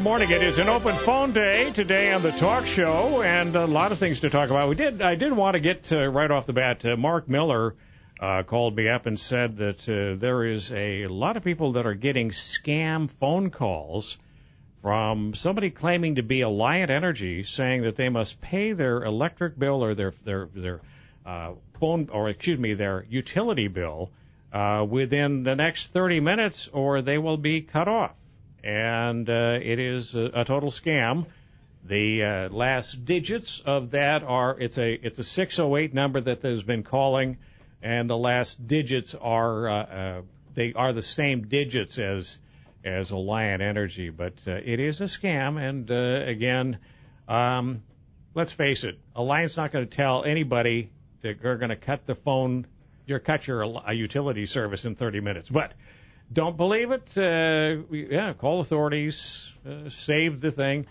morning. It is an open phone day today on the talk show, and a lot of things to talk about. I did want to get right off the bat. Mark Miller called me up and said that there is a lot of people that are getting scam phone calls from somebody claiming to be Alliant Energy, saying that they must pay their electric bill or their their utility bill within the next 30 minutes, or they will be cut off. And it is a total scam. The last digits of that are it's a 608 number that has been calling, and the last digits are they are the same digits as Alliant Energy, but it is a scam. And again, let's face it, Alliant's not going to tell anybody that they're going to cut your utility service in 30 minutes, but. Don't believe it? Call authorities. Save the thing.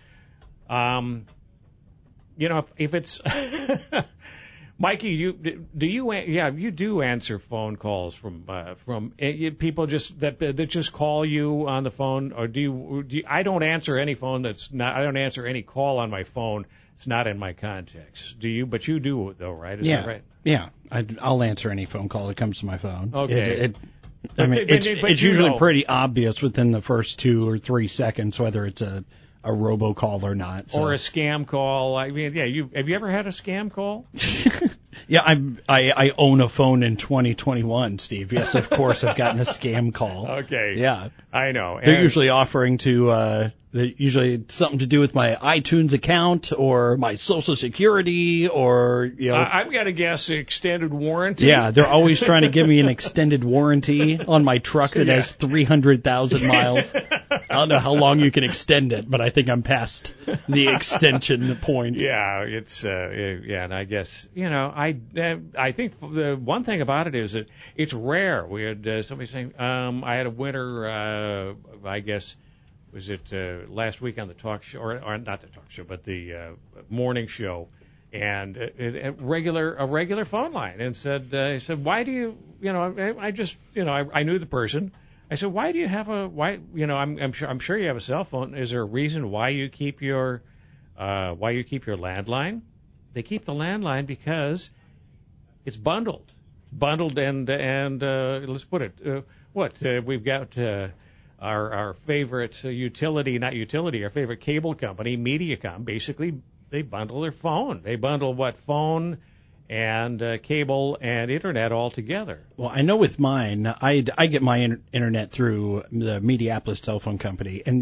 If it's Mikey, you do answer phone calls from people that just call you on the phone, or do you? I don't answer any phone that's not. I don't answer any call on my phone. It's not in my contacts. Do you? But you do though, right? Is that right? Yeah. I'll answer any phone call that comes to my phone. Okay. It's usually pretty obvious within the first 2 or 3 seconds whether it's a robocall or not. So. Or a scam call. I mean, have you ever had a scam call? Yeah, I own a phone in 2021, Steve. Yes, of course, I've gotten a scam call. Okay. Yeah. I know. They're usually offering to, usually it's something to do with my iTunes account or my Social Security or, I've got to guess extended warranty. Yeah, they're always trying to give me an extended warranty on my truck that has 300,000 miles. I don't know how long you can extend it, but I think I'm past the extension point. Yeah, it's and I guess I think the one thing about it is that it's rare. We had somebody saying I had a winter, I guess, was it last week on the talk show or not the talk show, but the morning show, and a regular phone line, and said why do you I knew the person. I said, why do you have I'm sure you have a cell phone. Is there a reason why you keep your landline? They keep the landline because it's bundled, and let's put it, we've got our favorite our favorite cable company, Mediacom. Basically, they bundle their phone. They bundle phone and cable and internet all together. Well, I know with mine, I get my internet through the Mediapolis telephone company, and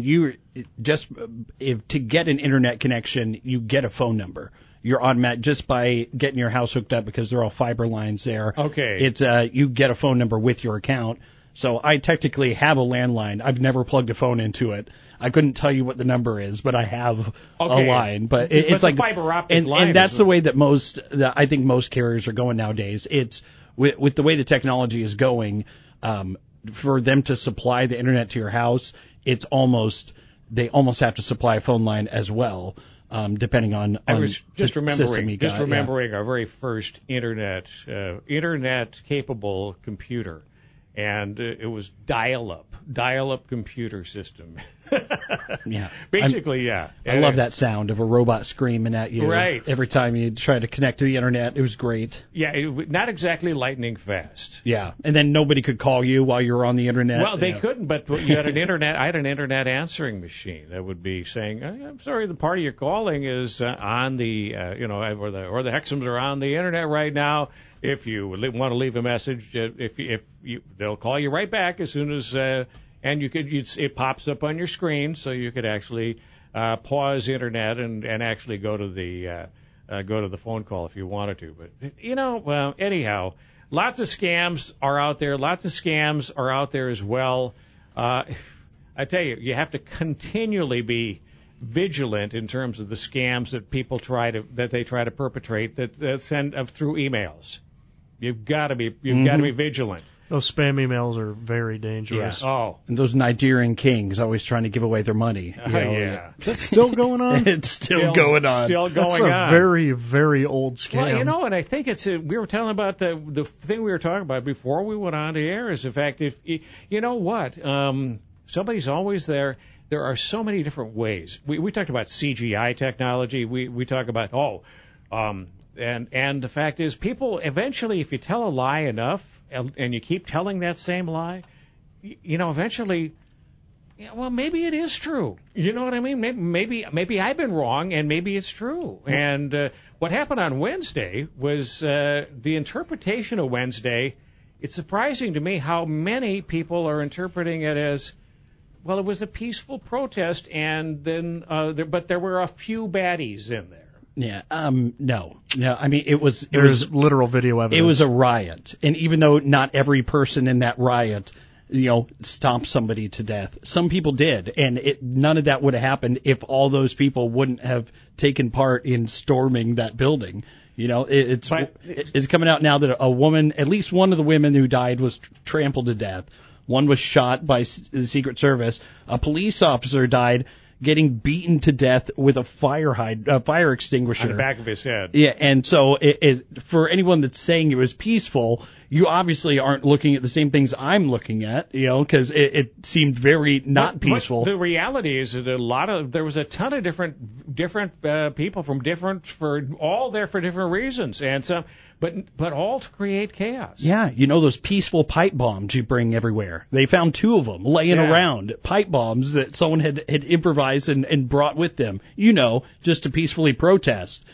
to get an internet connection, you get a phone number. You're automatic just by getting your house hooked up because they're all fiber lines there. Okay. It's you get a phone number with your account. So I technically have a landline. I've never plugged a phone into it. I couldn't tell you what the number is, but I have a line. But it's like fiber optic line, and that's the way that I think most carriers are going nowadays. It's with the way the technology is going, for them to supply the internet to your house, they almost have to supply a phone line as well. Depending on system you got. Remembering our very first internet capable computer, and it was dial-up computer system. Yeah, basically, I love that sound of a robot screaming at you. Right. Every time you try to connect to the internet, it was great. Yeah, not exactly lightning fast. Yeah, and then nobody could call you while you were on the internet. Well, they couldn't, but you had an internet. I had an internet answering machine that would be saying, "I'm sorry, the party you're calling is on the, or the Hexams are on the internet right now. If you want to leave a message, they'll call you right back as soon as." And it pops up on your screen, so you could actually pause internet and actually go to the phone call if you wanted to. But anyhow, lots of scams are out there. Lots of scams are out there as well. I tell you, you have to continually be vigilant in terms of the scams that people try to perpetrate that send through emails. You've got to be vigilant. Those spam emails are very dangerous. Yeah. Oh. And those Nigerian kings always trying to give away their money. Yeah. That's still going on? It's still going on. That's a very, very old scam. Well, and I think we were telling about the thing we were talking about before we went on the air is the fact if, somebody's always there. there are so many different ways. We talked about CGI technology. We talk about and the fact is, people eventually, if you tell a lie enough and you keep telling that same lie, eventually, well, maybe it is true. You know what I mean? Maybe I've been wrong, and maybe it's true. And what happened on Wednesday was the interpretation of Wednesday. It's surprising to me how many people are interpreting it as, well, it was a peaceful protest, and then but there were a few baddies in there. Yeah. No. I mean, There's literal video evidence. It was a riot, and even though not every person in that riot, stomped somebody to death, some people did, and none of that would have happened if all those people wouldn't have taken part in storming that building. It's coming out now that a woman, at least one of the women who died, was trampled to death. One was shot by the Secret Service. A police officer died getting beaten to death with a fire extinguisher on the back of his head. Yeah, and so for anyone that's saying it was peaceful, you obviously aren't looking at the same things I'm looking at, because it seemed very not peaceful. But the reality is that there was a ton of different people all there for different reasons, and so. But all to create chaos. Yeah, those peaceful pipe bombs you bring everywhere. They found 2 of them laying around, pipe bombs that someone had improvised and brought with them. Just to peacefully protest.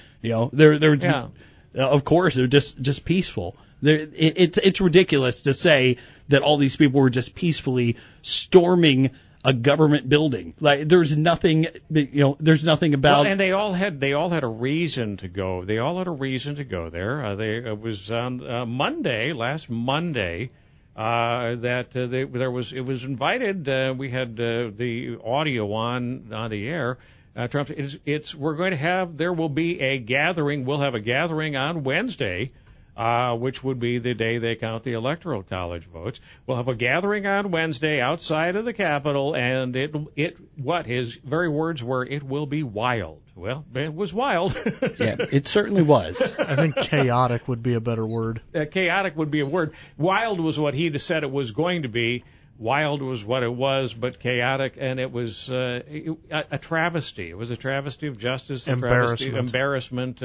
Of course they're just peaceful. It's ridiculous to say that all these people were just peacefully storming a government building. Like there's nothing about. Well, and they all had a reason to go. They all had a reason to go there. It was on last Monday, it was invited. We had the audio on the air. Trump, there will be a gathering. We'll have a gathering on Wednesday. Which would be the day they count the Electoral College votes. We'll have a gathering on Wednesday outside of the Capitol, and what his very words were, it will be wild. Well, it was wild. Yeah, it certainly was. I think chaotic would be a better word. Chaotic would be a word. Wild was what he said it was going to be. Wild was what it was, but chaotic, and it was a travesty. It was a travesty of justice, embarrassment.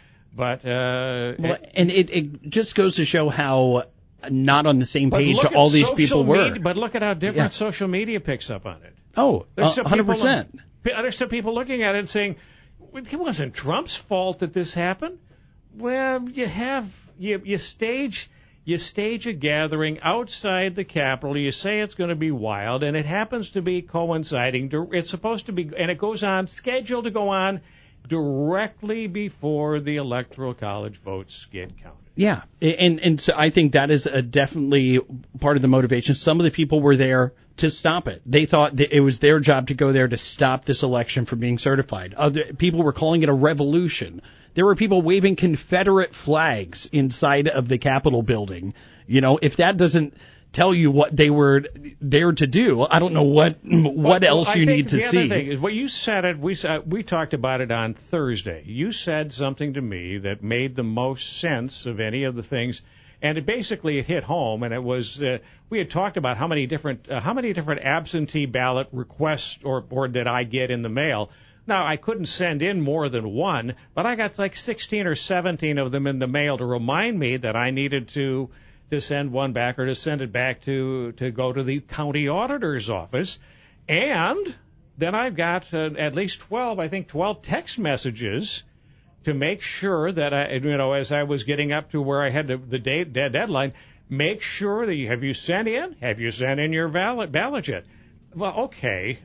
And it just goes to show how not on the same page all these people were. But look at how different social media picks up on it. Oh, 100%. There's some people looking at it and saying, it wasn't Trump's fault that this happened. Well, you stage a gathering outside the Capitol. You say it's going to be wild, and it happens to be coinciding. It's supposed to be, and it goes on, scheduled to go on directly before the Electoral College votes get counted. Yeah, and so I think that is definitely part of the motivation. Some of the people were there to stop it. They thought that it was their job to go there to stop this election from being certified. Other people were calling it a revolution. There were people waving Confederate flags inside of the Capitol building. If that doesn't tell you what they were there to do, I don't know what else you need to see. The other thing is what you said. We talked about it on Thursday. You said something to me that made the most sense of any of the things, and it hit home. And it was we had talked about how many different absentee ballot requests or did I get in the mail. Now, I couldn't send in more than one, but I got like 16 or 17 of them in the mail to remind me that I needed to send one back or to send it back to go to the county auditor's office. And then I've got at least 12 text messages to make sure that as I was getting up to where I had the deadline, make sure that have you sent in your ballot yet? Well, okay.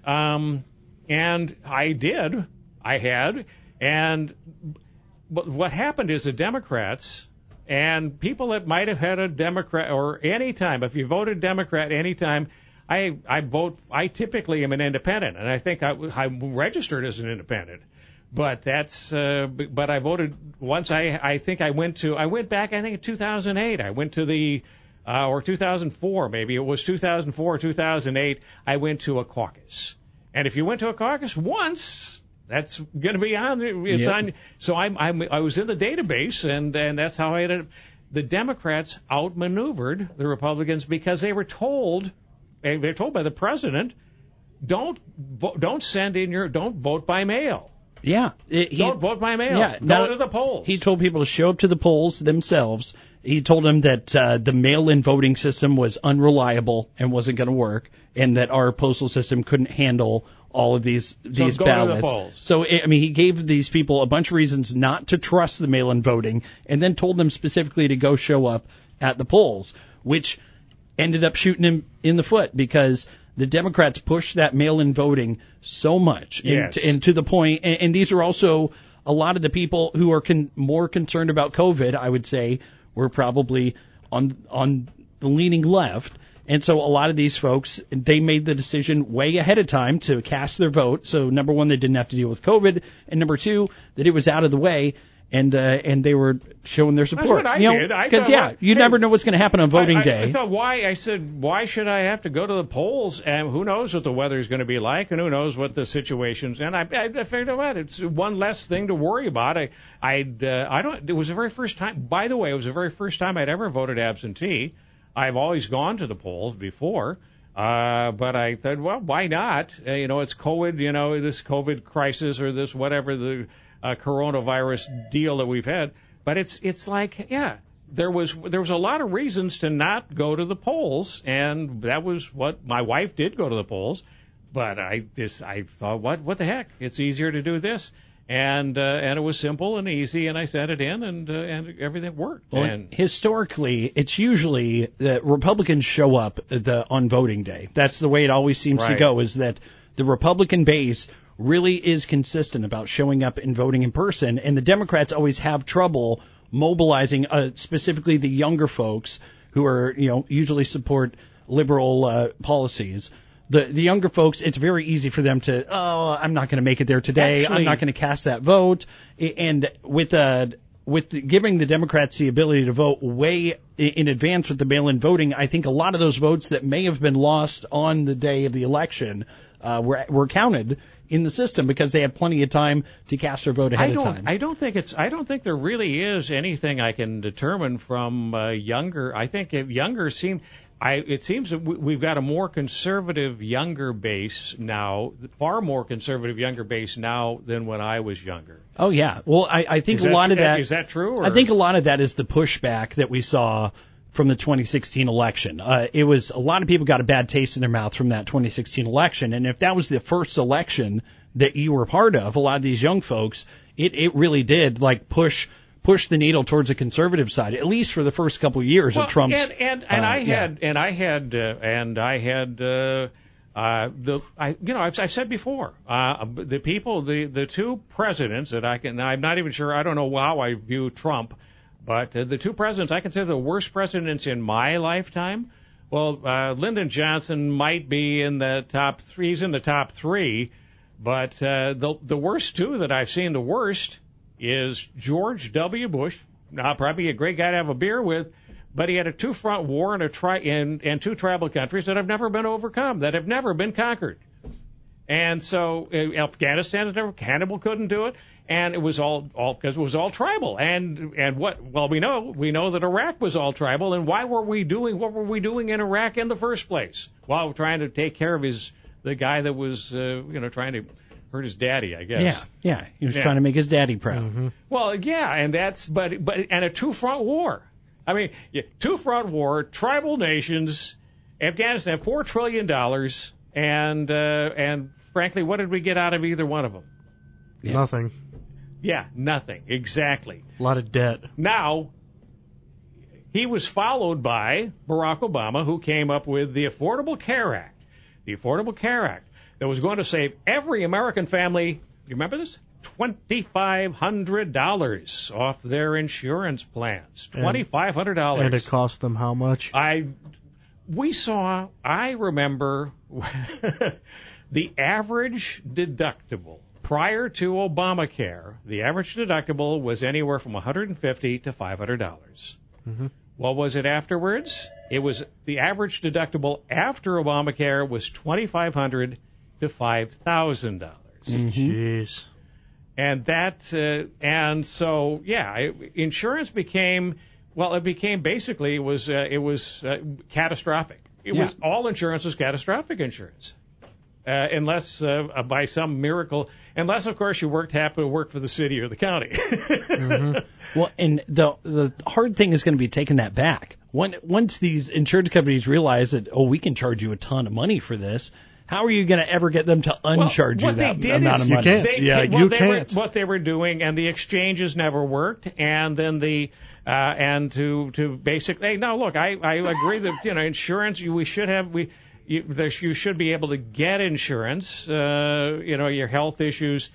And I did. I had. But what happened is the Democrats and people that might have had a Democrat or any time, if you voted Democrat any time, I typically am an independent, and I think I'm registered as an independent. But but I voted once. I went back in 2008. I went to or 2004, maybe it was 2004 or 2008. I went to a caucus. And if you went to a caucus once, that's going to be on. It's on. So I was in the database, and that's how I ended up. The Democrats outmaneuvered the Republicans because they were told by the president, don't vote by mail. Yeah. Don't vote by mail. Yeah, Go to the polls. He told people to show up to the polls themselves. He told them that the mail-in voting system was unreliable and wasn't going to work, and that our postal system couldn't handle all of these ballots. To the polls. So, I mean, he gave these people a bunch of reasons not to trust the mail-in voting, and then told them specifically to go show up at the polls, which ended up shooting him in the foot because the Democrats pushed that mail-in voting so much, yes. and to the point, and these are also a lot of the people who are more concerned about COVID, I would say, were probably on the leaning left. And so a lot of these folks, they made the decision way ahead of time to cast their vote. So number one, they didn't have to deal with COVID, and number two, that it was out of the way. And they were showing their support. That's what I did. Because you never know what's going to happen on voting day. I thought, why should I have to go to the polls? And who knows what the weather is going to be like, and who knows what the situations. And I figured out it's one less thing to worry about. It was the very first time. By the way, it was the very first time I'd ever voted absentee. I've always gone to the polls before. But I thought, well, why not? It's COVID. This COVID crisis or this whatever the coronavirus deal that we've had, but it's like, yeah, there was a lot of reasons to not go to the polls, and that was what my wife did, go to the polls. But I thought, what the heck? It's easier to do this, and it was simple and easy, and I sent it in, and everything worked. Well, and historically, it's usually that Republicans show up on voting day. That's the way it always seems to go. Is that the Republican base really is consistent about showing up and voting in person, and the Democrats always have trouble mobilizing specifically the younger folks who are usually support liberal policies. The younger folks, it's very easy for them to, I'm not going to make it there today. I'm not going to cast that vote. And with giving the Democrats the ability to vote way in advance with the mail-in voting, I think a lot of those votes that may have been lost on the day of the election were counted in the system because they had plenty of time to cast their vote ahead of time. I don't think there really is anything I can determine from younger. I think younger it seems that we've got a more conservative younger base now, far more conservative younger base now than when I was younger. Oh yeah. Well, I think a lot of that is that true? Or? I think a lot of that is the pushback that we saw from the 2016 election. It was a lot of people got a bad taste in their mouth from that 2016 election, and if that was the first election that you were part of, a lot of these young folks, it really did push the needle towards the conservative side, at least for the first couple of years of Trump's. I've said before, the two presidents that I'm not even sure, I don't know how I view Trump. But the two presidents I consider the worst presidents in my lifetime. Well, Lyndon Johnson might be in the top three. He's in the top three. But the worst two that I've seen, the worst is George W. Bush. Now, probably a great guy to have a beer with, but he had a two-front war and two tribal countries that have never been overcome, that have never been conquered. And so Afghanistan, Hannibal couldn't do it. And it was all because it was all tribal. And what? Well, we know that Iraq was all tribal. And what were we doing in Iraq in the first place? Well, trying to take care of the guy that was trying to hurt his daddy, I guess. Yeah. He was trying to make his daddy proud. Mm-hmm. Well, yeah, and that's but a two-front war. I mean, two-front war, tribal nations, Afghanistan, $4 trillion, and frankly, what did we get out of either one of them? Yeah. Nothing. Yeah, nothing. Exactly. A lot of debt. Now, he was followed by Barack Obama, who came up with the Affordable Care Act. The Affordable Care Act that was going to save every American family, you remember this? $2,500 off their insurance plans. $2,500. And it cost them how much? I remember the average deductible prior to Obamacare, the average deductible was anywhere from $150 to $500. Mm-hmm. What was it afterwards? It was the average deductible after Obamacare was $2,500 to $5,000. Mm-hmm. Jeez. And so insurance became basically catastrophic. All insurance was catastrophic insurance. unless by some miracle, unless of course you happen to work for the city or the county. Well, and the hard thing is going to be taking that back. Once these insurance companies realize that, we can charge you a ton of money for this, how are you going to ever get them to uncharge you that amount of money? You can't. What they were doing, and the exchanges never worked, and then and to basically, hey, no, look, I agree that insurance you should be able to get insurance. Your health issues,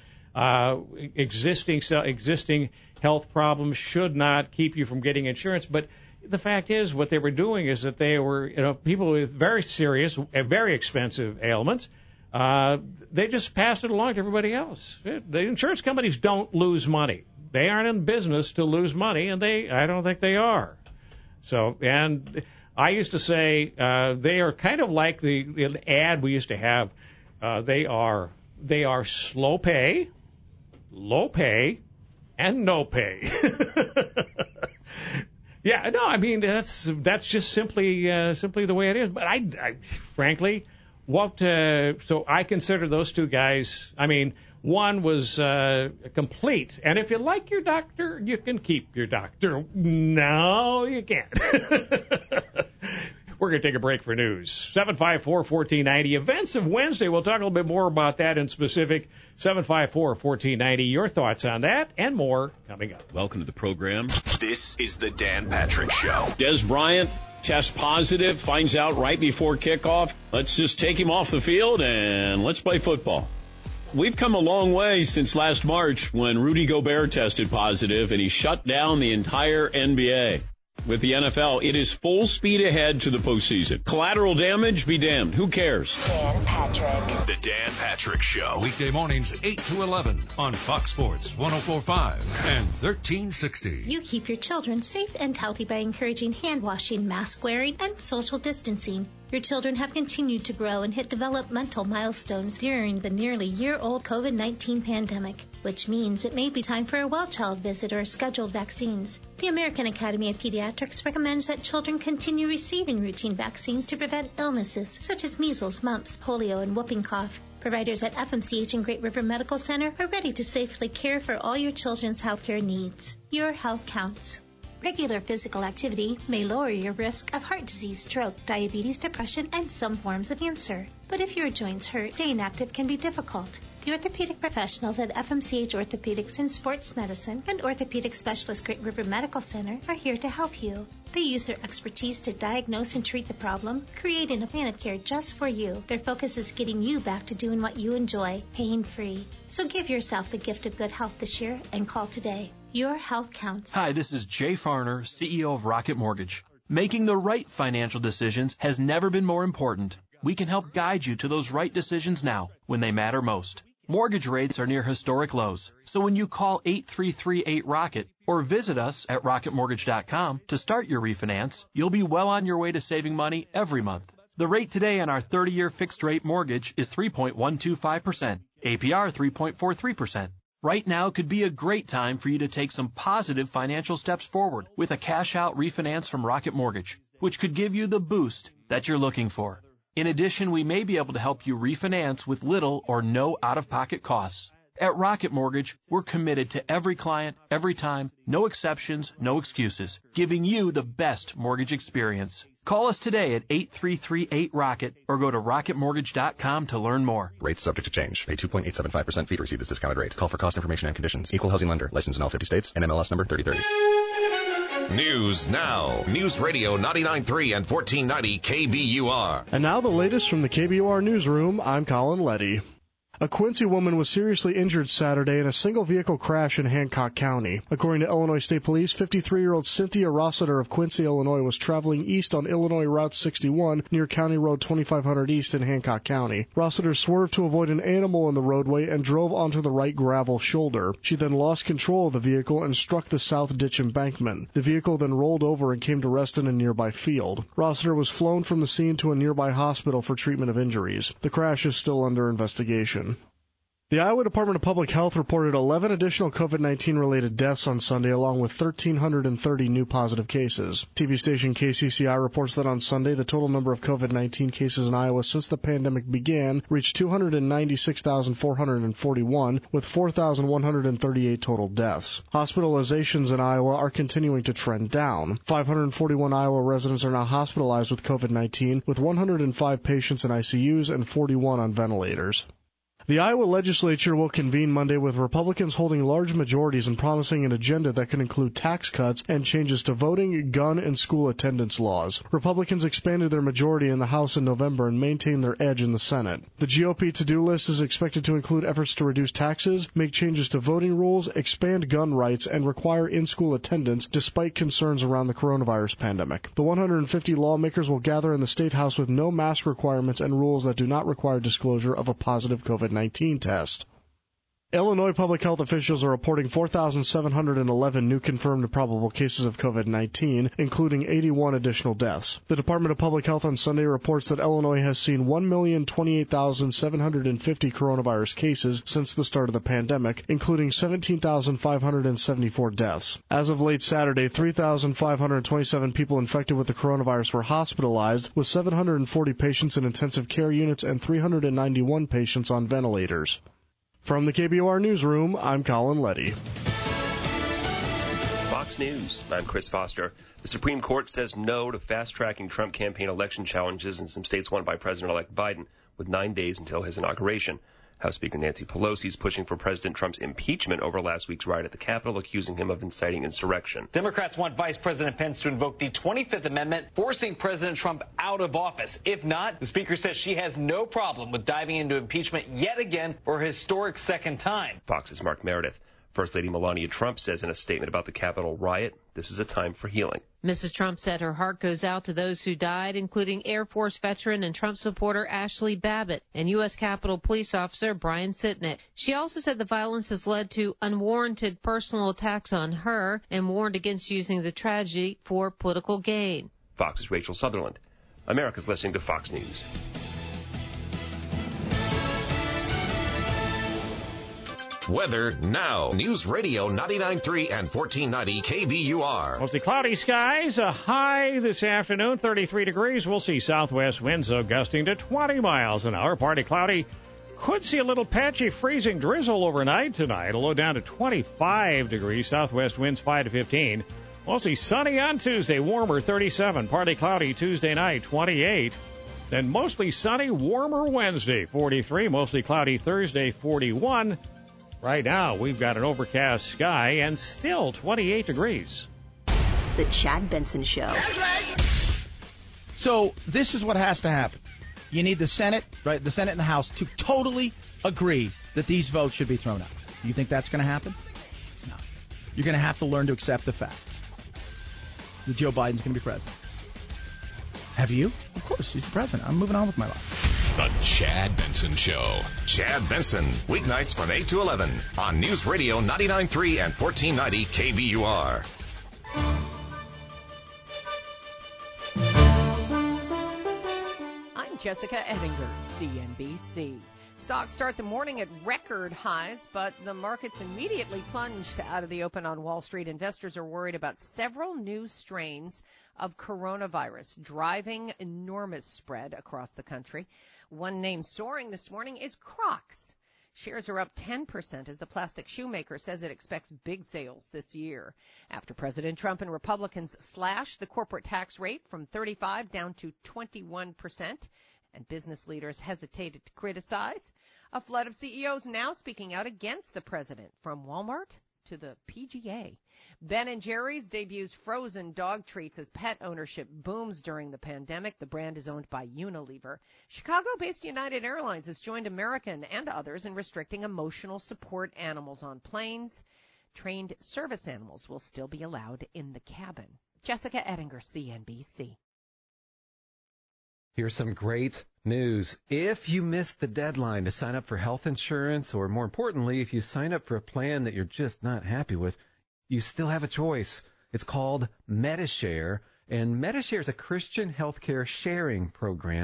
existing health problems should not keep you from getting insurance. But the fact is, what they were doing is that they were, people with very serious, very expensive ailments. They just passed it along to everybody else. The insurance companies don't lose money. They aren't in business to lose money, and I don't think they are. So, and I used to say they are kind of like the ad we used to have. They are slow pay, low pay, and no pay. Yeah, no, I mean that's just simply the way it is. But I frankly, so I consider those two guys. I mean, one was complete, and if you like your doctor, you can keep your doctor. No, you can't. We're going to take a break for news. 754-1490. Events of Wednesday. We'll talk a little bit more about that in specific. 754-1490. Your thoughts on that and more coming up. Welcome to the program. This is the Dan Patrick Show. Des Bryant tests positive, finds out right before kickoff. Let's just take him off the field and let's play football. We've come a long way since last March when Rudy Gobert tested positive and he shut down the entire NBA. With the NFL, it is full speed ahead to the postseason. Collateral damage, be damned. Who cares? Dan Patrick. The Dan Patrick Show. Weekday mornings 8 to 11 on Fox Sports 104.5 and 1360. You keep your children safe and healthy by encouraging hand washing, mask wearing, and social distancing. Your children have continued to grow and hit developmental milestones during the nearly year-old COVID-19 pandemic, which means it may be time for a well-child visit or scheduled vaccines. The American Academy of Pediatrics recommends that children continue receiving routine vaccines to prevent illnesses such as measles, mumps, polio, and whooping cough. Providers at FMCH and Great River Medical Center are ready to safely care for all your children's healthcare needs. Your health counts. Regular physical activity may lower your risk of heart disease, stroke, diabetes, depression, and some forms of cancer. But if your joints hurt, staying active can be difficult. The orthopedic professionals at FMCH Orthopedics and Sports Medicine and Orthopedic Specialist Great River Medical Center are here to help you. They use their expertise to diagnose and treat the problem, creating a plan of care just for you. Their focus is getting you back to doing what you enjoy, pain-free. So give yourself the gift of good health this year and call today. Your health counts. Hi, this is Jay Farner, CEO of Rocket Mortgage. Making the right financial decisions has never been more important. We can help guide you to those right decisions now when they matter most. Mortgage rates are near historic lows, so when you call 8338-ROCKET or visit us at rocketmortgage.com to start your refinance, you'll be well on your way to saving money every month. The rate today on our 30-year fixed-rate mortgage is 3.125%, APR 3.43%. Right now could be a great time for you to take some positive financial steps forward with a cash-out refinance from Rocket Mortgage, which could give you the boost that you're looking for. In addition, we may be able to help you refinance with little or no out-of-pocket costs. At Rocket Mortgage, we're committed to every client, every time, no exceptions, no excuses, giving you the best mortgage experience. Call us today at 8338-ROCKET or go to rocketmortgage.com to learn more. Rates subject to change. Pay 2.875% fee to receive this discounted rate. Call for cost information and conditions. Equal housing lender. Licensed in all 50 states. NMLS number 3030. News now. News Radio 99.3 and 1490 KBUR. And now the latest from the KBUR newsroom. I'm Colin Letty. A Quincy woman was seriously injured Saturday in a single-vehicle crash in Hancock County. According to Illinois State Police, 53-year-old Cynthia Rossiter of Quincy, Illinois, was traveling east on Illinois Route 61 near County Road 2500 East in Hancock County. Rossiter swerved to avoid an animal in the roadway and drove onto the right gravel shoulder. She then lost control of the vehicle and struck the south ditch embankment. The vehicle then rolled over and came to rest in a nearby field. Rossiter was flown from the scene to a nearby hospital for treatment of injuries. The crash is still under investigation. The Iowa Department of Public Health reported 11 additional COVID-19 related deaths on Sunday, along with 1,330 new positive cases. TV station KCCI reports that on Sunday, the total number of COVID-19 cases in Iowa since the pandemic began reached 296,441, with 4,138 total deaths. Hospitalizations in Iowa are continuing to trend down. 541 Iowa residents are now hospitalized with COVID-19, with 105 patients in ICUs and 41 on ventilators. The Iowa legislature will convene Monday with Republicans holding large majorities and promising an agenda that can include tax cuts and changes to voting, gun, and school attendance laws. Republicans expanded their majority in the House in November and maintained their edge in the Senate. The GOP to-do list is expected to include efforts to reduce taxes, make changes to voting rules, expand gun rights, and require in-school attendance despite concerns around the coronavirus pandemic. The 150 lawmakers will gather in the State House with no mask requirements and rules that do not require disclosure of a positive COVID-19 test. Illinois public health officials are reporting 4,711 new confirmed and probable cases of COVID-19, including 81 additional deaths. The Department of Public Health on Sunday reports that Illinois has seen 1,028,750 coronavirus cases since the start of the pandemic, including 17,574 deaths. As of late Saturday, 3,527 people infected with the coronavirus were hospitalized, with 740 patients in intensive care units and 391 patients on ventilators. From the KBOR Newsroom, I'm Colin Letty. Fox News, I'm Chris Foster. The Supreme Court says no to fast-tracking Trump campaign election challenges in some states won by President-elect Biden, with 9 days until his inauguration. House Speaker Nancy Pelosi is pushing for President Trump's impeachment over last week's riot at the Capitol, accusing him of inciting insurrection. Democrats want Vice President Pence to invoke the 25th Amendment, forcing President Trump out of office. If not, the Speaker says she has no problem with diving into impeachment yet again for a historic second time. Fox's Mark Meredith. First Lady Melania Trump says in a statement about the Capitol riot, this is a time for healing. Mrs. Trump said her heart goes out to those who died, including Air Force veteran and Trump supporter Ashley Babbitt and U.S. Capitol Police Officer Brian Sitnick. She also said the violence has led to unwarranted personal attacks on her and warned against using the tragedy for political gain. Fox's Rachel Sutherland. America's listening to Fox News. Weather now. News Radio 99.3 and 1490 KBUR. Mostly cloudy skies. A high this afternoon, 33 degrees. We'll see southwest winds gusting to 20 miles an hour. Partly cloudy. Could see a little patchy freezing drizzle overnight tonight. A low down to 25 degrees. Southwest winds 5 to 15. Mostly sunny on Tuesday. Warmer 37. Partly cloudy Tuesday night 28. Then mostly sunny, warmer Wednesday 43. Mostly cloudy Thursday 41. Right now, we've got an overcast sky and still 28 degrees. The Chad Benson Show. So this is what has to happen. You need the Senate, right? The Senate and the House to totally agree that these votes should be thrown out. You think that's going to happen? It's not. You're going to have to learn to accept the fact that Joe Biden's going to be president. Have you? Of course, he's the president. I'm moving on with my life. The Chad Benson Show. Chad Benson, weeknights from 8 to 11 on News Radio 99.3 and 1490 KBUR. I'm Jessica Ettinger, CNBC. Stocks start the morning at record highs, but the markets immediately plunged out of the open on Wall Street. Investors are worried about several new strains of coronavirus driving enormous spread across the country. One name soaring this morning is Crocs. Shares are up 10% as the plastic shoemaker says it expects big sales this year. After President Trump and Republicans slashed the corporate tax rate from 35% down to 21%, and business leaders hesitated to criticize, a flood of CEOs now speaking out against the president, from Walmart to the PGA. Ben & Jerry's debuts frozen dog treats as pet ownership booms during the pandemic. The brand is owned by Unilever. Chicago-based United Airlines has joined American and others in restricting emotional support animals on planes. Trained service animals will still be allowed in the cabin. Jessica Ettinger, CNBC. Here's some great news. If you missed the deadline to sign up for health insurance, or more importantly, if you sign up for a plan that you're just not happy with, you still have a choice. It's called Medi-Share, and Medi-Share is a Christian healthcare sharing program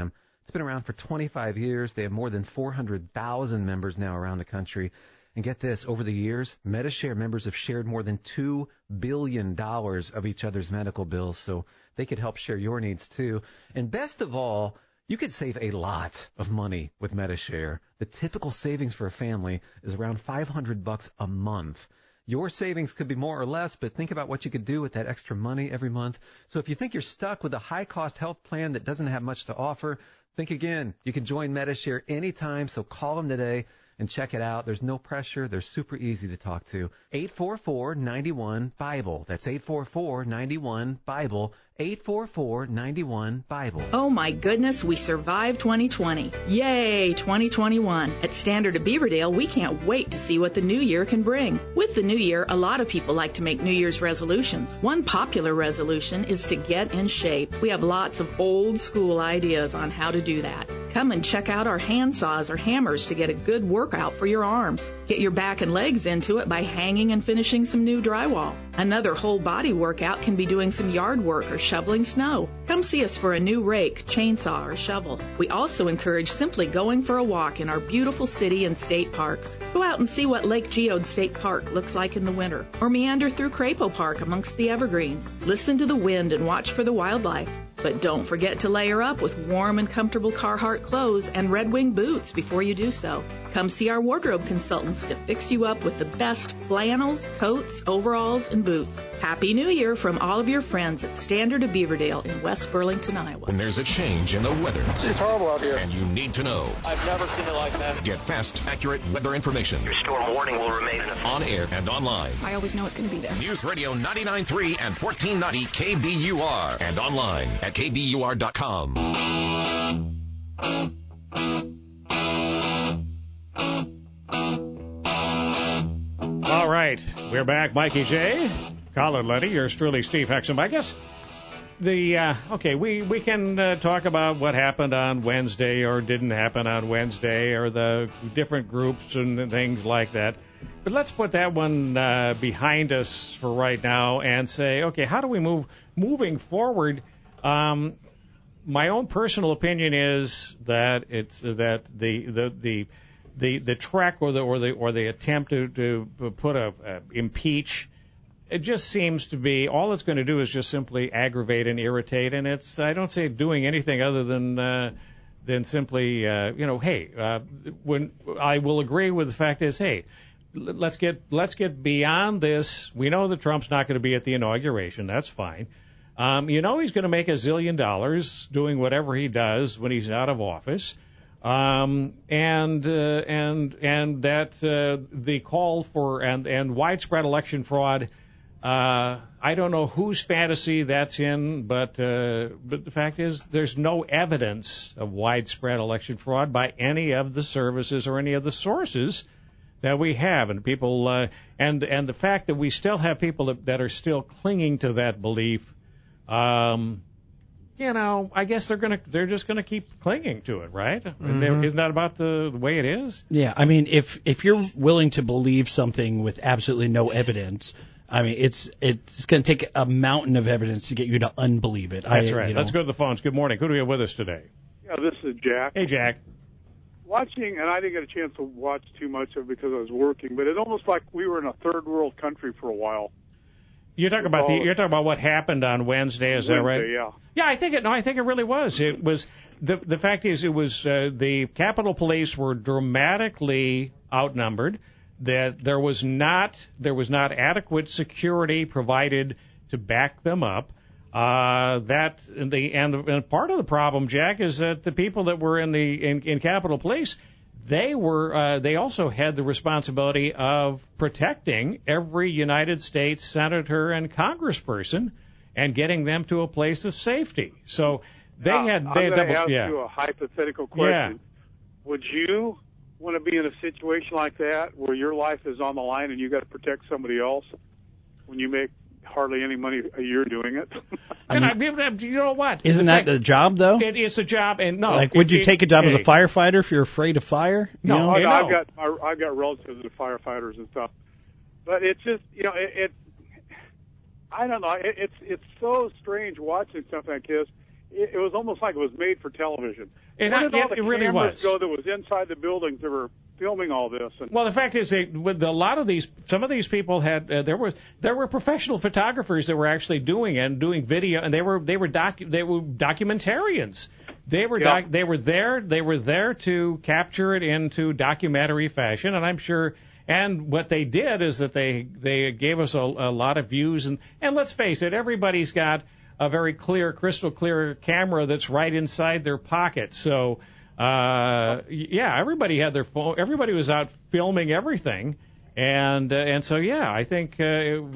It's been around for 25 years. They have more than 400,000 members now around the country. And get this, over the years, Medi-Share members have shared more than $2 billion of each other's medical bills, so they could help share your needs too. And best of all, you could save a lot of money with Medi-Share. The typical savings for a family is around $500 a month. Your savings could be more or less, but think about what you could do with that extra money every month. So if you think you're stuck with a high-cost health plan that doesn't have much to offer, think again. You can join Medi-Share anytime, so call them today and check it out. There's no pressure. They're super easy to talk to. 844-91-BIBLE. That's 844-91-BIBLE. 844-91-BIBLE. Oh my goodness, we survived 2020. Yay, 2021. At Standard of Beaverdale, we can't wait to see what the new year can bring. With the new year, a lot of people like to make New Year's resolutions. One popular resolution is to get in shape. We have lots of old school ideas on how to do that. Come and check out our hand saws or hammers to get a good workout for your arms. Get your back and legs into it by hanging and finishing some new drywall. Another whole body workout can be doing some yard work or shoveling snow. Come see us for a new rake, chainsaw, or shovel. We also encourage simply going for a walk in our beautiful city and state parks. Go out and see what Lake Geode State Park looks like in the winter, or meander through Crapo Park amongst the evergreens. Listen to the wind and watch for the wildlife. But don't forget to layer up with warm and comfortable Carhartt clothes and Red Wing boots before you do so. Come see our wardrobe consultants to fix you up with the best flannels, coats, overalls, and boots. Happy New Year from all of your friends at Standard of Beaverdale in West Burlington, Iowa. When there's a change in the weather, it's horrible out here, and you need to know. I've never seen it like that. Get fast, accurate weather information. Your storm warning will remain in effect. On air and online. I always know it's going to be there. News Radio 99.3 and 1490 KBUR. And online at KBUR.com. All right, we're back. Mikey J, Colin Letty, yours truly, Steve Hexum. I guess we can talk about what happened on Wednesday or didn't happen on Wednesday or the different groups and things like that. But let's put that one behind us for right now and say, okay, how do we moving forward? My own personal opinion is that it's that the trek or the attempt to put impeach, it just seems to be all it's going to do is just simply aggravate and irritate, and it's I don't say doing anything other than simply when I will agree with the fact is, hey, let's get beyond this. We know that Trump's not going to be at the inauguration. That's fine. He's going to make $1 zillion doing whatever he does when he's out of office. And that the call for and widespread election fraud, I don't know whose fantasy that's in, but the fact is there's no evidence of widespread election fraud by any of the services or any of the sources that we have, and people and the fact that we still have people that are still clinging to that belief. I guess they're just gonna keep clinging to it, right? Mm-hmm. Isn't that about the way it is? Yeah, I mean, if you're willing to believe something with absolutely no evidence, I mean, it's going to take a mountain of evidence to get you to unbelieve it. That's right. Let's go to the phones. Good morning. Who do we have with us today? Yeah, this is Jack. Hey, Jack. Watching, and I didn't get a chance to watch too much of it because I was working, but it almost like we were in a third world country for a while. You're talking about what happened on Wednesday, is that right? Yeah. Yeah, I think it really was. It was the fact is it was the Capitol Police were dramatically outnumbered. That there was not adequate security provided to back them up. And part of the problem, Jack, is that the people that were in Capitol Police, they also had the responsibility of protecting every United States senator and congressperson and getting them to a place of safety. So I'm going to ask you a hypothetical question. Yeah. Would you want to be in a situation like that where your life is on the line and you got to protect somebody else when you make hardly any money a year doing it? You know what? Isn't that the job, though? It's a job, and no. Like, would you take a job as a firefighter if you're afraid of fire? No, I've got relatives that are firefighters and stuff, but it's just I don't know. It's so strange watching stuff like this. it was almost like it was made for television. It Where did all the really cameras was. go that was inside the buildings that were filming all this? And Well, the fact is, some of these people had there were professional photographers that were actually doing video, and they were documentarians. They were they were there to capture it into documentary fashion, and I'm sure. And what they did is that they gave us a lot of views, and let's face it, everybody's got a very clear, crystal clear camera that's right inside their pocket. So, everybody had their phone. Everybody was out filming everything, and so I think I'm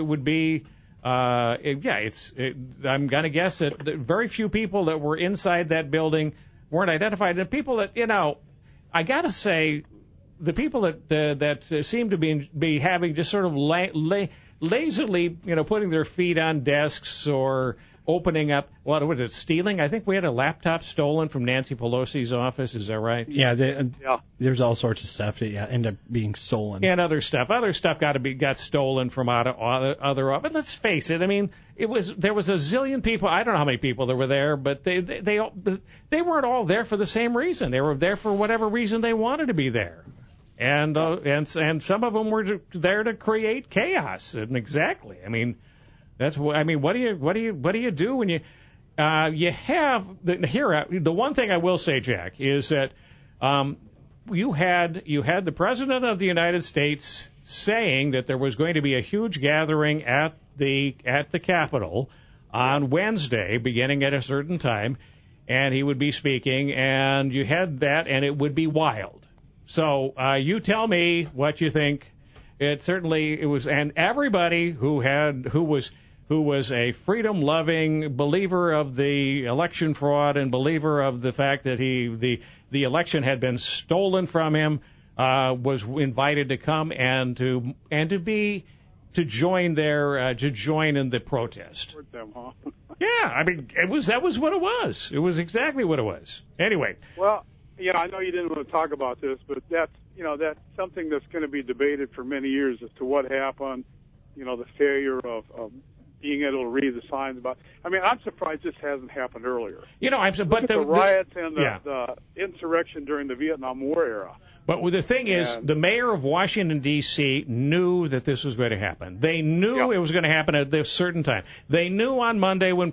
gonna guess that very few people that were inside that building weren't identified. And people that I gotta say, the people that seem to be having just sort of lazily, putting their feet on desks or opening up, what was it, stealing? I think we had a laptop stolen from Nancy Pelosi's office. Is that right? Yeah, there's all sorts of stuff that ended up being stolen. And other stuff got stolen from other offices. But let's face it, I mean, there was a zillion people. I don't know how many people that were there, but they weren't all there for the same reason. They were there for whatever reason they wanted to be there. And some of them were there to create chaos. And exactly, I mean, what do you do when you have the one thing I will say, Jack, is that you had the President of the United States saying that there was going to be a huge gathering at the Capitol on Wednesday, beginning at a certain time, and he would be speaking, and you had that, and it would be wild. So you tell me what you think. It was, and everybody who was a freedom-loving believer of the election fraud and believer of the fact that the election had been stolen from him was invited to come and to join in the protest. Yeah, I mean that was what it was. It was exactly what it was. Anyway. Well, I know you didn't want to talk about this, but that's something that's going to be debated for many years as to what happened. The failure of being able to read the signs about. I mean, I'm surprised this hasn't happened earlier. But the riots and the insurrection during the Vietnam War era. But the thing is, the mayor of Washington, D.C. knew that this was going to happen. They knew it was going to happen at this certain time. They knew on Monday when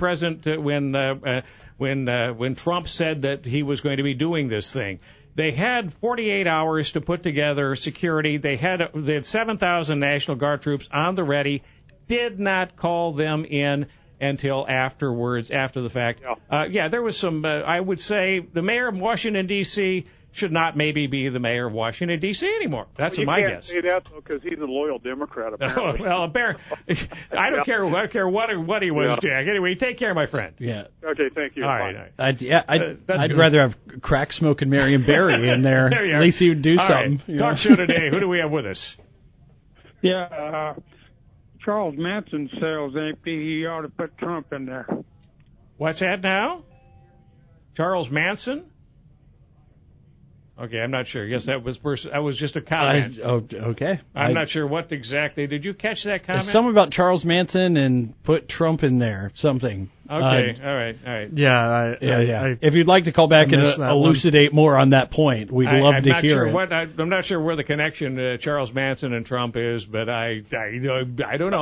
when Trump said that he was going to be doing this thing. They had 48 hours to put together security. They had 7,000 National Guard troops on the ready. Did not call them in until afterwards, after the fact. There was some. I would say the mayor of Washington, D.C. should not maybe be the mayor of Washington, D.C. anymore. That's my guess. You can't say that because he's a loyal Democrat, apparently. I don't care what he was, Jack. Anyway, take care, my friend. Yeah. Okay, thank you. All right. I'd rather have crack smoking Marion Barry in there. At least he would do something. Right. Talk show today. Who do we have with us? Yeah, Charles Manson cell's empty. He ought to put Trump in there. What's that now? Charles Manson? Okay, I'm not sure. Yes, that was just a comment. Okay. I'm not sure what exactly. Did you catch that comment? Something about Charles Manson and put Trump in there. Something. Okay. All right. Yeah. If you'd like to call back and elucidate more on that point, we'd love to hear it. I'm not sure where the connection to Charles Manson and Trump is, but I don't know.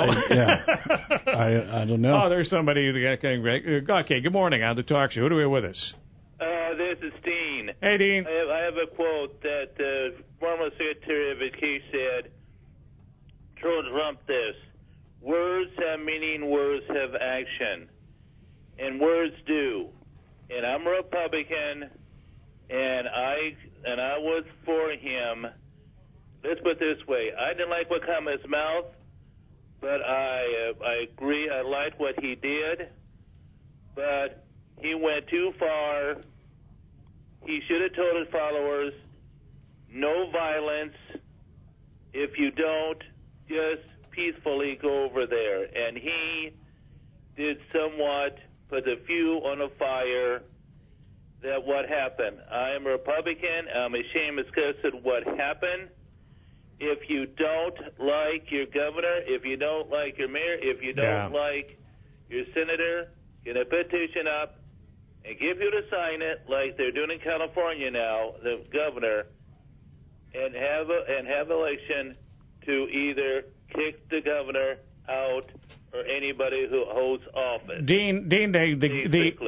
I don't know. Oh, there's somebody. Okay. Good morning on the talk show. Who do we have with us? This is Dean. Hey, Dean. I have a quote that former Secretary of Education said, told Trump this: words have meaning, words have action, and words do. And I'm a Republican, and I was for him. Let's put it this way: I didn't like what came out of his mouth, but I agree. I liked what he did, but he went too far. He should have told his followers, no violence. If you don't, just peacefully go over there. And he did somewhat put the fuel on the fire. That what happened. I am a Republican. I'm ashamed to discuss what happened. If you don't like your governor, if you don't like your mayor, if you don't like your senator, get a petition up and get people to sign it like they're doing in California now, the governor, and have election to either kick the governor out or anybody who holds office. Dean, Dean, I agree.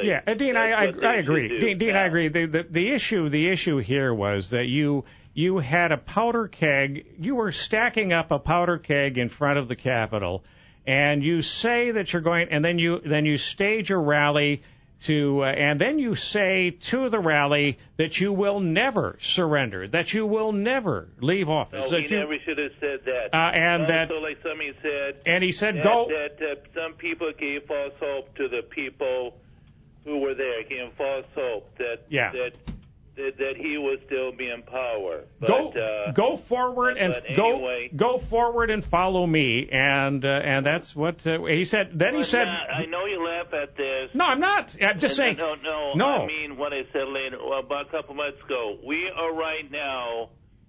Dean, I agree. The issue here was that you had a powder keg. You were stacking up a powder keg in front of the Capitol, and you say that you're going, and then you stage a rally and then you say to the rally that you will never surrender, that you will never leave office. No, he never should have said that. And that, also, like somebody said, and he said, that some people gave false hope to the people who were there, gave false hope that he would still be in power. But, go forward go forward and follow me, and that's what he said. Then he said, I know you laugh at this. No, I'm not. I'm just saying. No. I mean what I said later, about a couple months ago. We are right now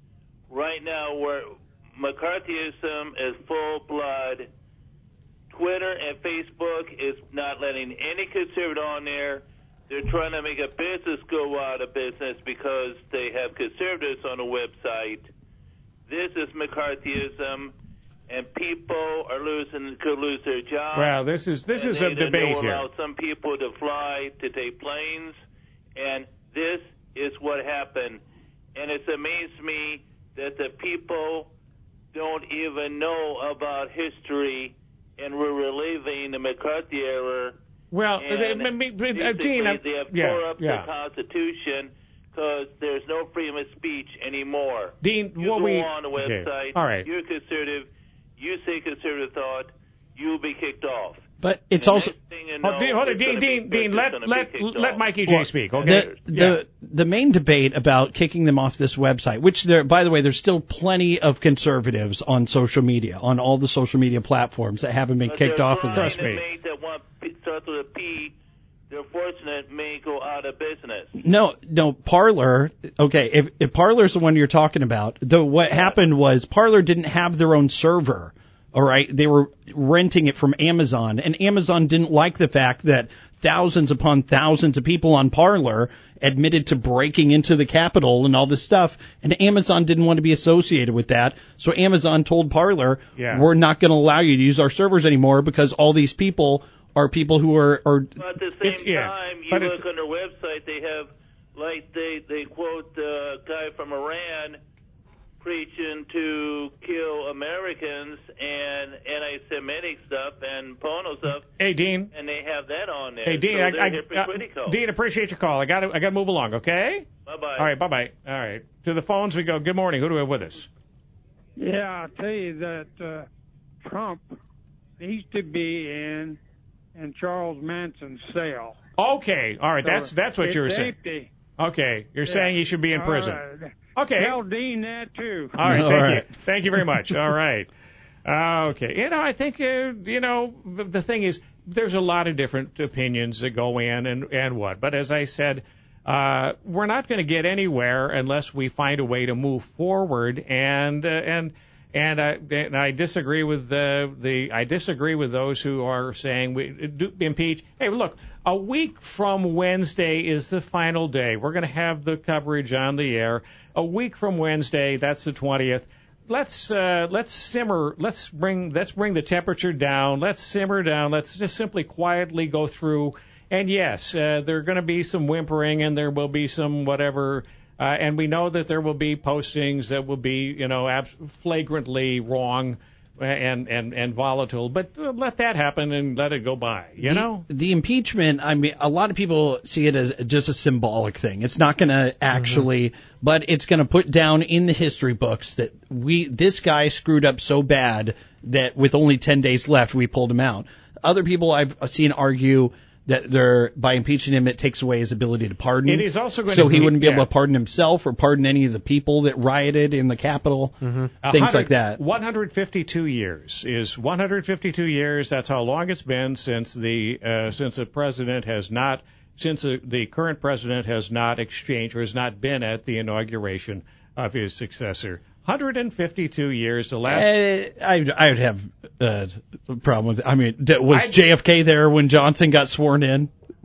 where McCarthyism is full blood. Twitter and Facebook is not letting any conservative on there. They're trying to make a business go out of business because they have conservatives on the website. This is McCarthyism, and people could lose their jobs. Well, this is a debate here. Allow some people to fly, to take planes, and this is what happened. And it's amazed me that the people don't even know about history, and we're reliving the McCarthy era. Well, Dean, they have tore up the Constitution because there's no freedom of speech anymore. Dean, you go on the website. All right. You're conservative. You say conservative thought. You'll be kicked off. But it's also. Dean, let Mikey J speak. Okay. The main debate about kicking them off this website, which by the way, there's still plenty of conservatives on social media, on all the social media platforms that haven't been kicked off of this. Trust me. That want starts with a P, they're fortunate may go out of business. No, Parler. Okay, if Parler's the one you're talking about, what happened was Parler didn't have their own server. All right, they were renting it from Amazon, and Amazon didn't like the fact that thousands upon thousands of people on Parler admitted to breaking into the Capitol and all this stuff, and Amazon didn't want to be associated with that. So Amazon told Parler, we're not going to allow you to use our servers anymore because all these people are people who are But at the same time, you look on their website, they have, like, they quote the guy from Iran preaching to kill Americans and anti-Semitic stuff and porno stuff. Hey, Dean. And they have that on there. Hey, Dean, so Dean, appreciate your call. I got to move along, okay? Bye-bye. All right, bye-bye. All right. To the phones we go. Good morning. Who do we have with us? Yeah, I'll tell you that Trump needs to be in Charles Manson's cell. Okay. All right. So that's what you're saying. Okay. You're saying he should be in prison. Right. Okay. Tell Dean that, too. All right. Thank you. Thank you very much. All right. Okay. I think, the thing is, there's a lot of different opinions that go in and what. But as I said, we're not going to get anywhere unless we find a way to move forward. And I disagree with I disagree with those who are saying we do impeach. Hey, look, a week from Wednesday is the final day. We're going to have the coverage on the air. A week from Wednesday, that's the 20th. Let's simmer. Let's bring the temperature down. Let's simmer down. Let's just simply quietly go through. And yes, there are going to be some whimpering, and there will be some whatever. And we know that there will be postings that will be, flagrantly wrong and volatile. But let that happen and let it go by, The impeachment, I mean, a lot of people see it as just a symbolic thing. It's not going to actually, but it's going to put down in the history books that this guy screwed up so bad that with only 10 days left, we pulled him out. Other people I've seen argue that by impeaching him, it takes away his ability to pardon. It is also going so he wouldn't be able to pardon himself or pardon any of the people that rioted in the Capitol, things like that. 152 years is 152 years. That's how long it's been since the current president has not exchanged or has not been at the inauguration of his successor. 152 years. The last. I would have a problem with it. I mean, was JFK there when Johnson got sworn in?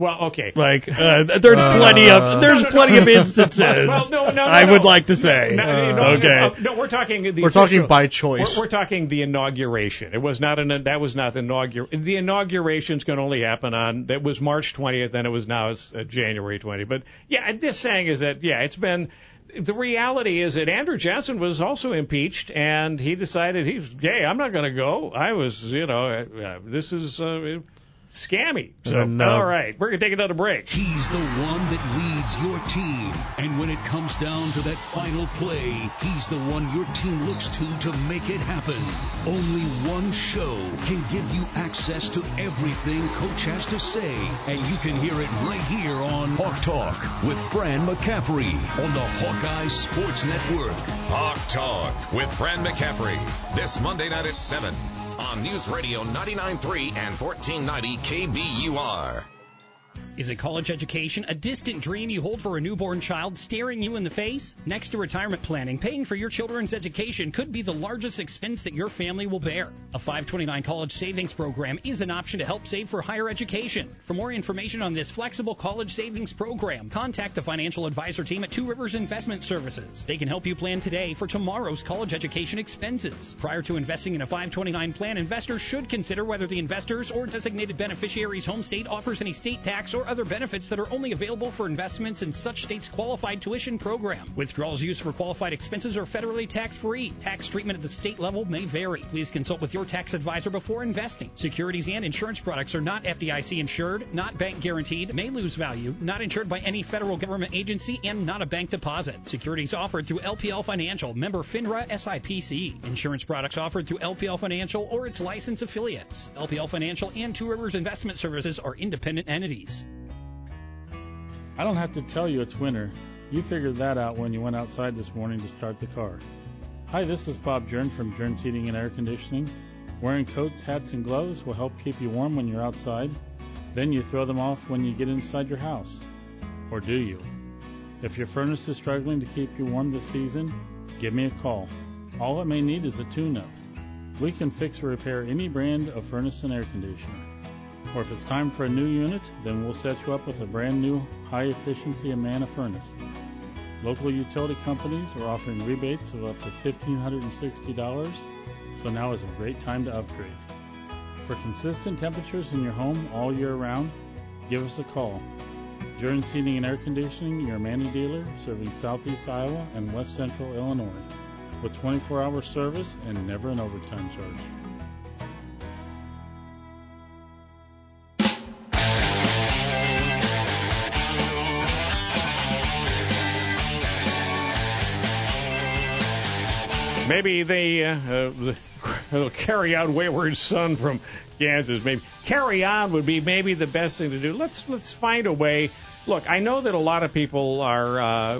Well, okay. Like there's plenty of instances. No, I would like to say. No, we're talking. We're talking by choice. We're talking the inauguration. It was not that was not the inauguration. The inaugurations can only happen on. That was March 20th, and it's January 20th. But yeah, I'm just saying is that it's been. The reality is that Andrew Johnson was also impeached, and he decided I'm not going to go. I was, this is scammy. So, all right, we're going to take another break. He's the one that leads your team. And when it comes down to that final play, he's the one your team looks to make it happen. Only one show can give you access to everything Coach has to say. And you can hear it right here on Hawk Talk with Fran McCaffrey on the Hawkeye Sports Network. Hawk Talk with Fran McCaffrey. This Monday night at 7 on News Radio 99.3 and 1490 KBUR. Is a college education a distant dream you hold for a newborn child staring you in the face? Next to retirement planning, paying for your children's education could be the largest expense that your family will bear. A 529 college savings program is an option to help save for higher education. For more information on this flexible college savings program, contact the financial advisor team at Two Rivers Investment Services. They can help you plan today for tomorrow's college education expenses. Prior to investing in a 529 plan, investors should consider whether the investor's or designated beneficiary's home state offers any state tax or other benefits that are only available for investments in such state's qualified tuition program. Withdrawals used for qualified expenses are federally tax-free. Tax treatment at the state level may vary. Please consult with your tax advisor before investing. Securities and insurance products are not FDIC insured, not bank guaranteed, may lose value, not insured by any federal government agency, and not a bank deposit. Securities offered through LPL Financial, member FINRA SIPC. Insurance products offered through LPL Financial or its licensed affiliates. LPL Financial and Two Rivers Investment Services are independent entities. I don't have to tell you it's winter. You figured that out when you went outside this morning to start the car. Hi, this is Bob Jern from Jern's Heating and Air Conditioning. Wearing coats, hats, and gloves will help keep you warm when you're outside. Then you throw them off when you get inside your house. Or do you? If your furnace is struggling to keep you warm this season, give me a call. All it may need is a tune-up. We can fix or repair any brand of furnace and air conditioner. Or if it's time for a new unit, then we'll set you up with a brand new high-efficiency Amana furnace. Local utility companies are offering rebates of up to $1,560, so now is a great time to upgrade. For consistent temperatures in your home all year round, give us a call. Jern's Heating and Air Conditioning, your Amana dealer, serving Southeast Iowa and West Central Illinois, with 24-hour service and never an overtime charge. Maybe they'll carry out Wayward Son from Kansas. Maybe carry on would be maybe the best thing to do. Let's find a way. Look, I know that a lot of people are,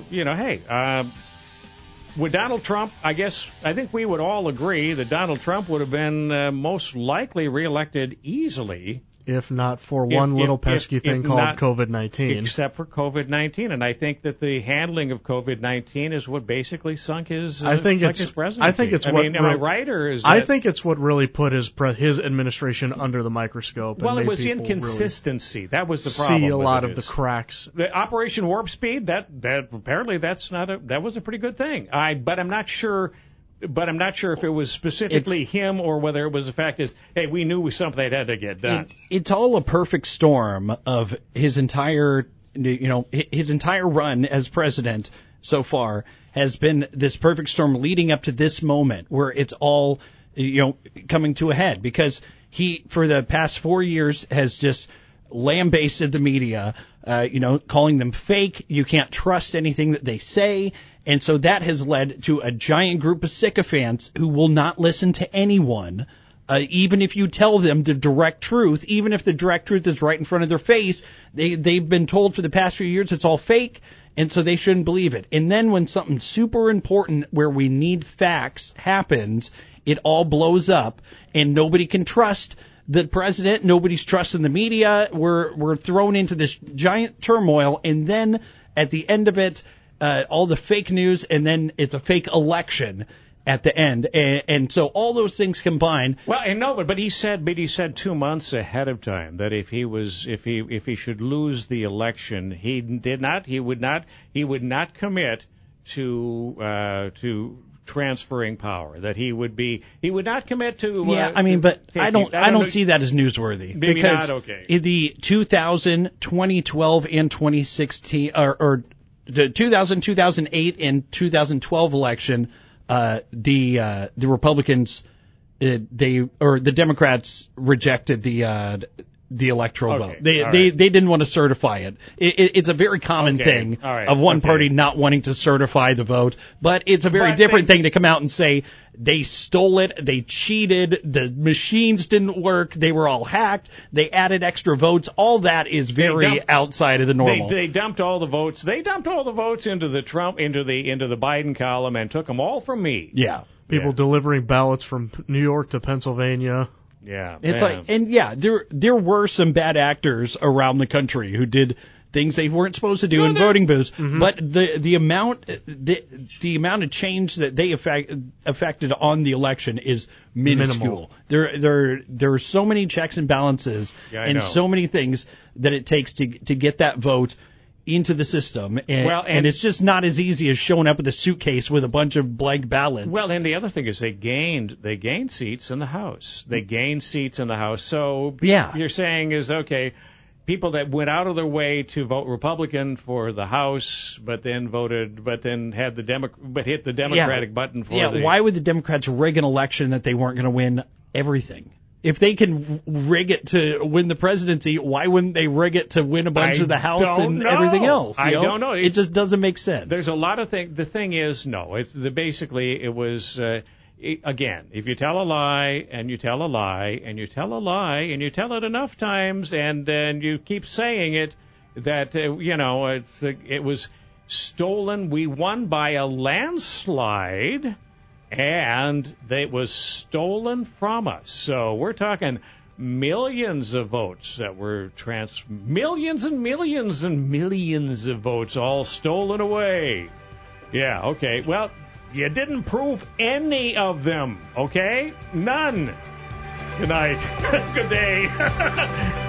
with Donald Trump, I think we would all agree that Donald Trump would have been most likely reelected easily. If not for one little pesky thing called COVID-19. Except for COVID-19. And I think that the handling of COVID-19 is what basically sunk his presidency. I think it's what. Am I right, or is I think it's what really put his administration under the microscope. Well, it was inconsistency. Really that was the problem. See a lot of the cracks. The Operation Warp Speed. That apparently that was a pretty good thing. But I'm not sure. But I'm not sure if it was specifically him or whether it was the fact is, hey, we knew something had to get done. It's all a perfect storm of his entire run as president so far has been this perfect storm leading up to this moment where it's all, coming to a head because he, for the past 4 years, has just lambasted the media, calling them fake. You can't trust anything that they say. And so that has led to a giant group of sycophants who will not listen to anyone, even if you tell them the direct truth, even if the direct truth is right in front of their face. They've been told for the past few years it's all fake, and so they shouldn't believe it. And then when something super important where we need facts happens, it all blows up, and nobody can trust the president. Nobody's trusting the media. We're thrown into this giant turmoil, and then at the end of it, all the fake news, and then it's a fake election. at the end, and so all those things combined. Well, I know, but he said 2 months ahead of time that if he should lose the election, he would not commit to transferring power. That he would not commit to. But I don't see that as newsworthy. Maybe because not, okay. In the 2000, 2012, and 2016, or the 2000, 2008, and 2012 election, the Republicans, the Democrats rejected the electoral vote. They didn't want to certify it. It's a very common thing of one party not wanting to certify the vote, but it's a very different thing to come out and say they stole it, they cheated, the machines didn't work, they were all hacked, they added extra votes. All that is very outside of the normal. They dumped all the votes. They dumped all the votes into the Biden column and took them all from me. Yeah. People delivering ballots from New York to Pennsylvania. Yeah, there were some bad actors around the country who did things they weren't supposed to do in voting booths, but the amount of change that they affected on the election is minuscule. There are so many checks and balances and so many things that it takes to get that vote into the system, and it's just not as easy as showing up with a suitcase with a bunch of blank ballots. Well, and the other thing is they gained seats in the House. So you're saying is, okay, people that went out of their way to vote Republican for the House, but then hit the Democratic button for the... Why would the Democrats rig an election that they weren't going to win everything? If they can rig it to win the presidency, why wouldn't they rig it to win a bunch of the House and everything else? I don't know. It just doesn't make sense. There's a lot of things. The thing is, no. Basically, it was, again, if you tell a lie, and you tell a lie, and you tell a lie, and you tell it enough times, and you keep saying it, that, it was stolen. We won by a landslide. And it was stolen from us. So we're talking millions of votes that were millions and millions and millions of votes all stolen away. Yeah, okay. Well, you didn't prove any of them, okay? None. Good night. Good day.